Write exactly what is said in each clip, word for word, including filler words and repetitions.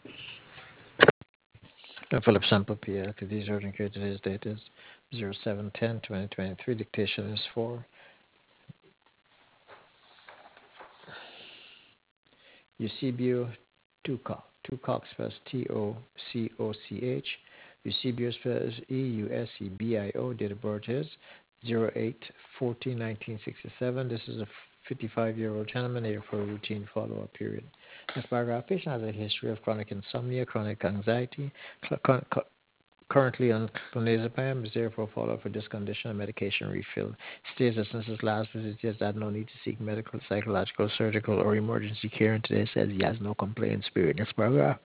Uh, Philip Sample P L. These are indicated today's date is zero seven ten twenty twenty-three. Dictation is for Eusebio Tucoc. Tucoc spells T O C O C H. Eusebio spells E U S E B I O. Date of birth is zero eight fourteen nineteen sixty-seven. This is a fifty-five-year-old gentleman here for a routine follow-up period. This paragraph patient has a history of chronic insomnia, chronic anxiety, cl- currently on clonazepam, is therefore follow-up for this condition and medication refill. States that since his last visit, he has had no need to seek medical, psychological, surgical, or emergency care, and today says he has no complaints. Period. Next paragraph.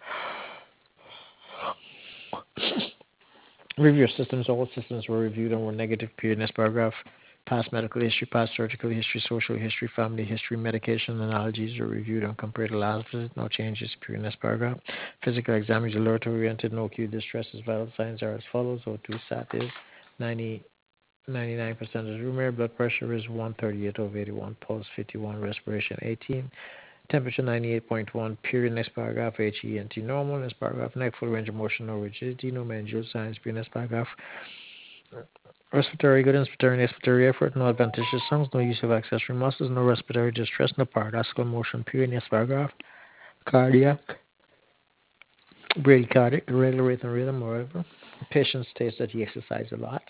Review systems. All systems were reviewed and were negative. Period. Next paragraph. Past medical history, past surgical history, social history, family history, medication and allergies were reviewed and compared to last visit. No changes. Period. Next paragraph. Physical exam is alert oriented. No acute distress. His vital signs are as follows. O two sat is ninety. ninety-nine percent is room air. Blood pressure is one thirty-eight over eighty-one. Pulse fifty-one. Respiration eighteen. Temperature ninety-eight point one. Period. Next paragraph. H E N T normal. Next paragraph. Neck full range of motion. No rigidity. No meningeal signs. Period. Next paragraph. Respiratory good. Inspiratory and expiratory effort. No adventitious songs. No use of accessory muscles. No respiratory distress. No paradoxical motion. Period. Next paragraph. Cardiac. Bradycardic. Irregular rhythm rhythm. Moreover. Patient states that he exercised a lot.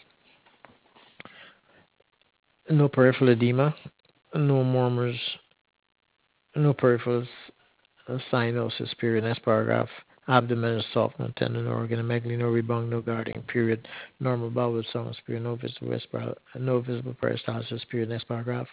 No peripheral edema. No murmurs. No peripheral uh, cyanosis, period. Next paragraph. Abdomen is soft, no tendon, no organomegaly, no rebound, no guarding, period. Normal bowel sounds, period. No visible, respir- no visible peristalsis, period. Next paragraph.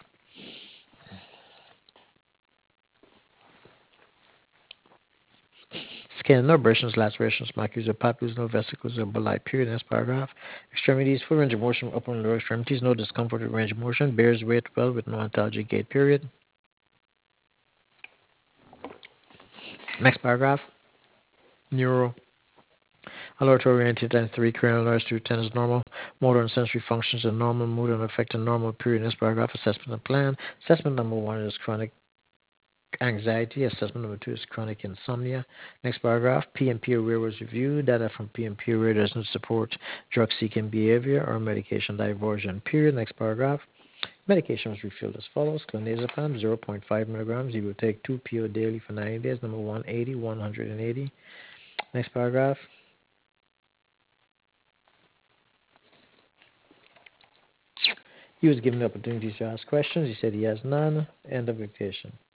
Skin, no abrasions, lacerations, macules, or papules, no vesicles, or bolite, period. Next paragraph. Extremities, full range of motion, upper and lower extremities, no discomfort with range of motion, bears weight well with no antalgic gait, period. Next paragraph. Neuro. Alert oriented and three cranial nerves to ten is normal. Motor and sensory functions are normal. Mood and affect a normal. Period. Next paragraph. Assessment and plan. Assessment number one is chronic anxiety. Assessment number two is chronic insomnia. Next paragraph. P M P aware was reviewed. Data from P M P aware doesn't support drug seeking behavior or medication diversion. Period. Next paragraph. Medication was refilled as follows. Clonazepam zero point five milligrams. You will take two P O daily for ninety days. Number one eighty, one hundred eighty. Next paragraph. He was given the opportunity to ask questions. He said he has none. End of dictation.